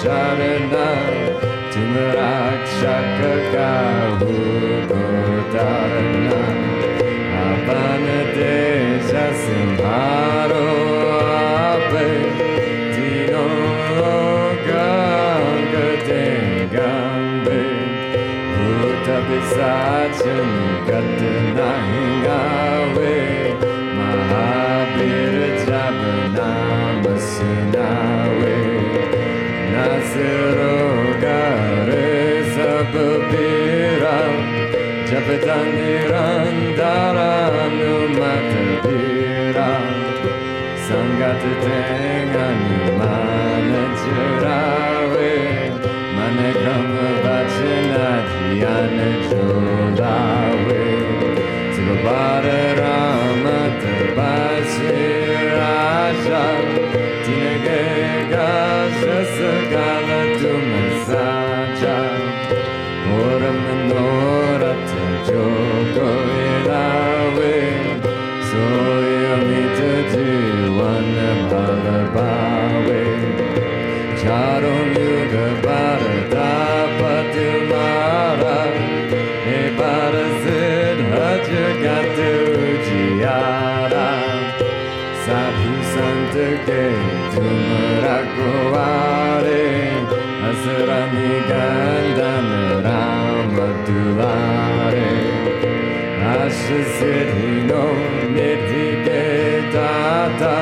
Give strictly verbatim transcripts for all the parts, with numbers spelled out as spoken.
Sharanam Tumrakshaka Hukotaranam Abanade Jasimharo Ape Dino Gangadengambe Bhuta Pisachan Gatanahingawe Mahabhira Jabanama Sunawe Nasiro Gare Sababira Japatanirandara Numatabira Sangatitenga Numana Jirawe Manekama Vachana Dhyana Jolawe Sivabhara Rama Tabashiraja Tinagega Shasagala Tumasaja Ora Manorata Joko Ilawe Soyamita Jiwana Balabawe Charum Yuga Bharata Patumara E Bharazid Hajagatu Jiyara Sadhu Santa Ke Tumarakware Asrani Gandana Ramadulare Ashasiddhino Nidhi Ke Tata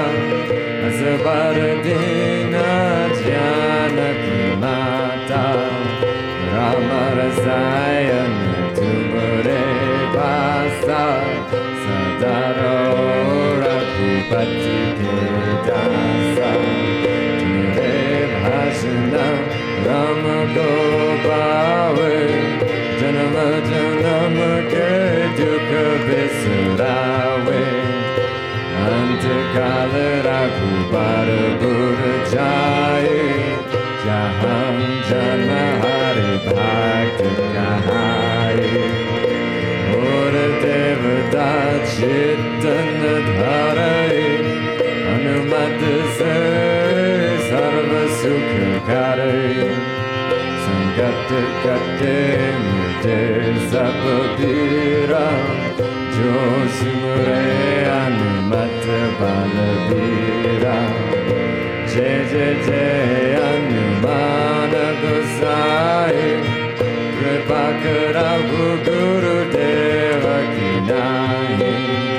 Asabardina Janaki Mata Rama Rasayana Tumare Pasa Sadaro Raghupati Kedasa Tumare Bhashana Rama Gopawe Janama Janama Ke Dukha Visarawe Antakala Raghupara Buddha Jaye Jahan Janma Hari Bhakti Kahaye Ora Devata Chittana Dharaye Anumata Se Sarva Sukha Karaye Sangata Kate Mute Sapabira Josumure Anumata Balabira Jai Jai Jai Anumana Gosai Kripakara Guru Deva Kinai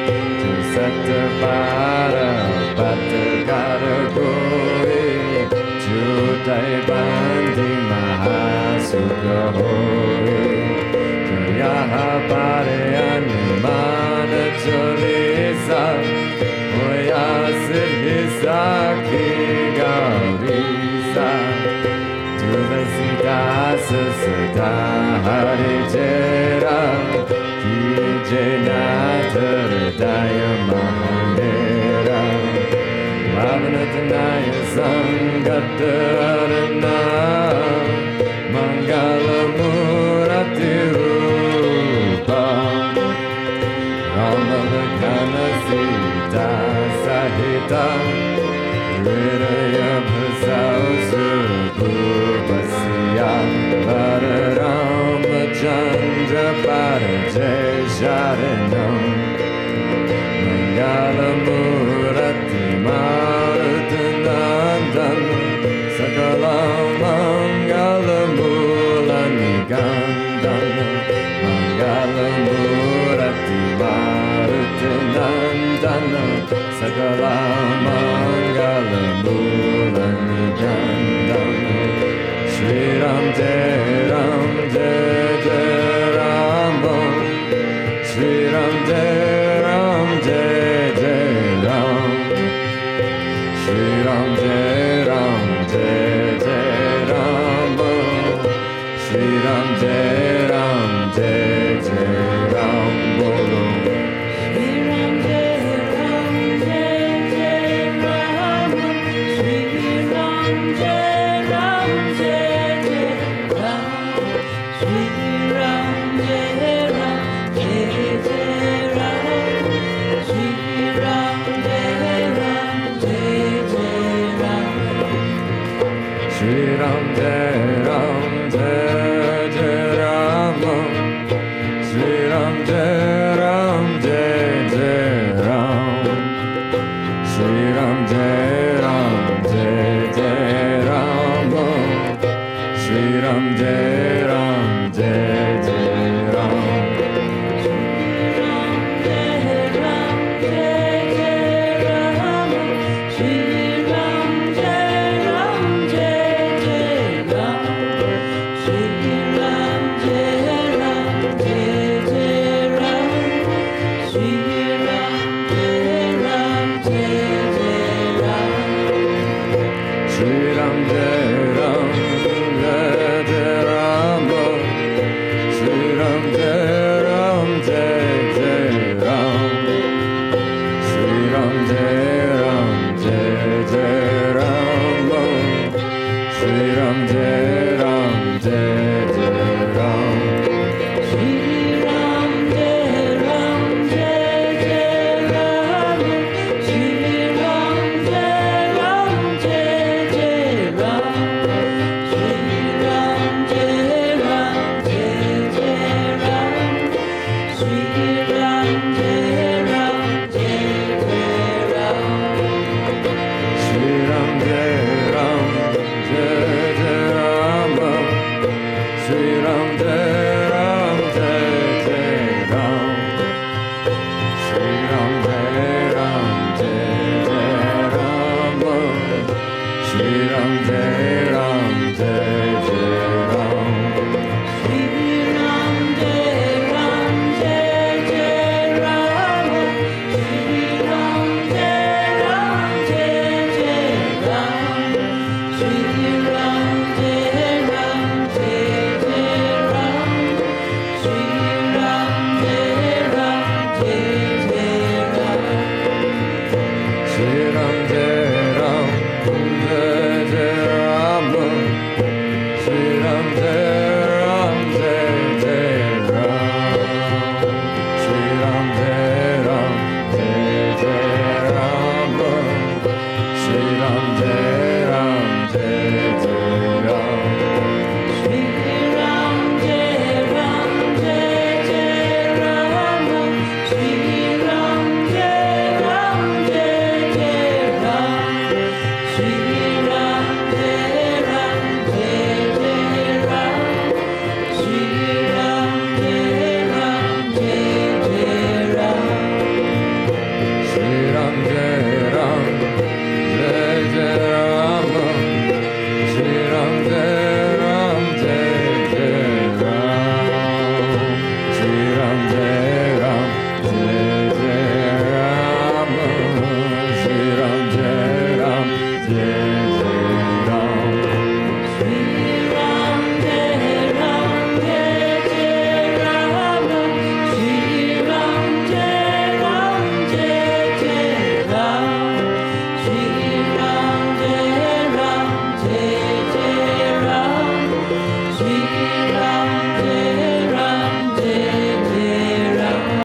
Satapara Patagara Goi Judai Bandi Mahasukha Hoi Jayaha Pare Anumana Cholisa Oya Siddhisa Ki Gaurisa Tulasitasa Sada Hari Jera Ki Jenatharadaya Mahanera Bhavanatanaya Sangatarana Mangala Murati Rupa Ramalakana Sita Sahita Hridaya Bhasau Surabhupasya Vara Ramachandra Parajay Sharanam Mangala Murati Marutanandam Sakala Mangala Mula Nigandam Mangala Murati Marutanandam Sakala Mangala Mula Nigandam Shri Ram Jai Ram Jai Jai Ram Shri Ram Jai Ram Jai Jai Ram Shri Ram Jai Ram Jai Jai Ram Shri Ram Jai Ram Jai Jai Ram Bolo Shri Ram Shri Ram Jai Ram Jai Jai